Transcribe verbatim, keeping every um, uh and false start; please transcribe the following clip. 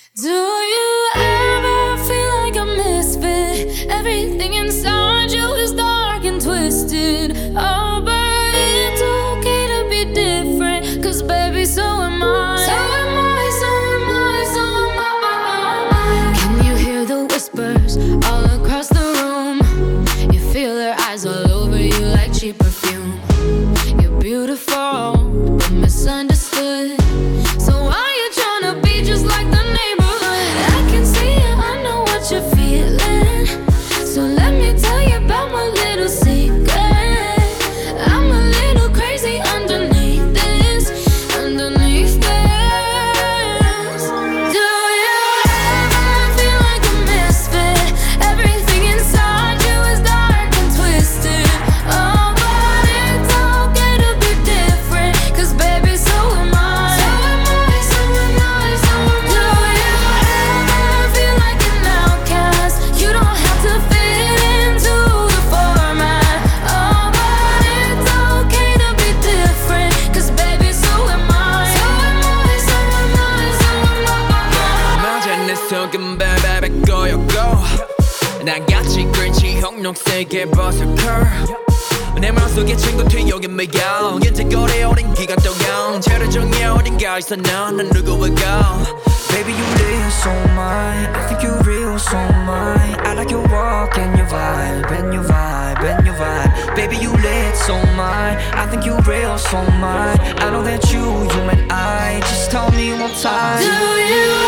Do you ever feel like a misfit? Everything inside you is dark and twisted. Oh, but it's okay to be different, 'cause baby, so am I. So am I, so am I, so am I. Can you hear the whispers all across the room? You feel their eyes all over you like cheap perfume. You're beautiful, but misunderstood. So why you tryna be just like the neighborhood? I can see it, I know what you're feeling. So let me tell you about my little secret. I'm a little crazy underneath this, underneath this. Do you ever feel like a misfit? Everything inside you is dark and twisted. Oh, but it's okay to be different, 'cause baby, so am I. So am I, so am I, so am I. Do you ever feel like an outcast? You don't have to fit into the format. Oh, but it's okay to be different, 'cause baby, so am I. So am I, so am I, so am I. 맞아 내 속은 발발발 꼬였고 나같이 그린치 형록색의 버스커 내 맘속에 친구 뒤여긴 매형 이제 거리 오랜 기간 동안 제로 중에 어딘가 있어 넌 누구일까. Baby, you live so mine. I think you're real, so mine. I like your walk and your vibe, and your vibe, and your vibe. Baby, you lit, so mine. I think you're real, so mine. I know that you, you and I. Just tell me one time. Do you